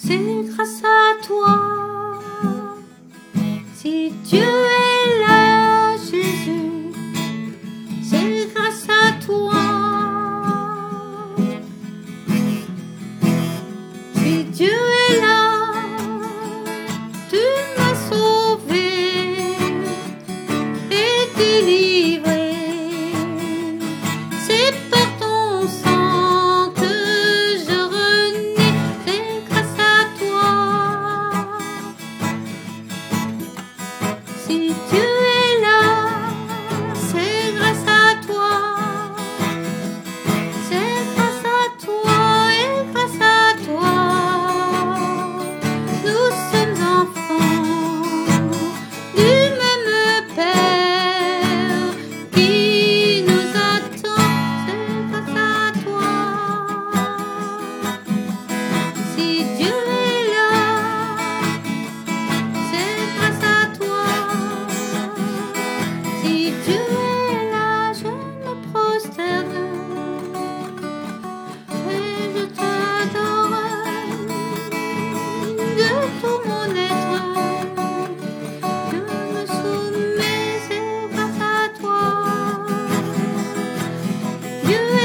c'est grâce à toi. Si Dieu est là, Jésus, c'est grâce à toi. Si Dieu est là, tu m'as sauvé et délivré. C'est par ton sang que je renais, c'est grâce à toi. Si Dieu est là, c'est grâce à toi. C'est grâce à toi et grâce à toi. Nous sommes enfants du même Père qui nous attend. C'est grâce à toi. Si Dieu est là, c'est grâce à toi. Si Dieu est là, je me prosterne et je t'adore de tout mon être. Je me soumets, c'est grâce à toi. Dieu